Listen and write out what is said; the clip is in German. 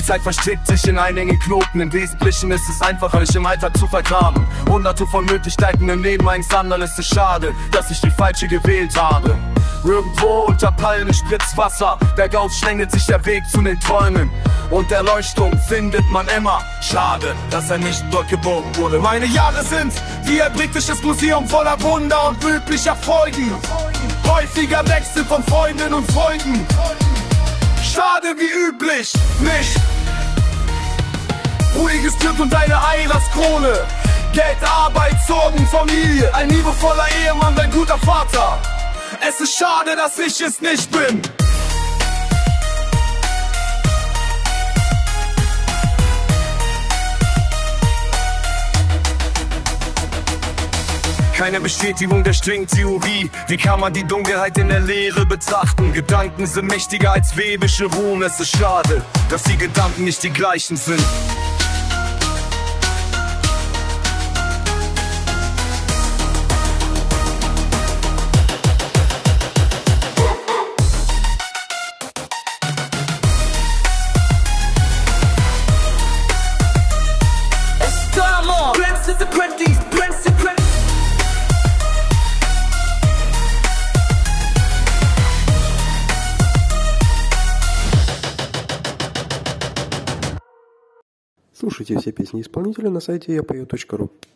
Zeit verstrickt sich in einen engen Knoten. Im Wesentlichen ist es einfach, euch im Alltag zu vergraben. Hunderte von Möglichkeiten im Leben, eins anderes ist schade, dass ich die falsche gewählt habe. Irgendwo unter Palmen spritzt Wasser, bergauf schlängelt sich der Weg zu den Träumen. Und Erleuchtung findet man immer. Schade, dass er nicht dort geboren wurde. Meine Jahre sind wie ein britisches Museum voller Wunder und üblicher Folgen. Häufiger Wechsel von Freundinnen und Freunden. Schade wie üblich, nicht. Ruhiges Glück und eine Eierskrone. Geld, Arbeit, Sorgen, Familie. Ein liebevoller Ehemann, ein guter Vater. Es ist schade, dass ich es nicht bin. Keine Bestätigung der Stringtheorie. Wie kann man die Dunkelheit in der Leere betrachten? Gedanken sind mächtiger als webische Ruhen. Es ist schade, dass die Gedanken nicht die gleichen sind. Слушайте все песни исполнителя на сайте yapoe.ru.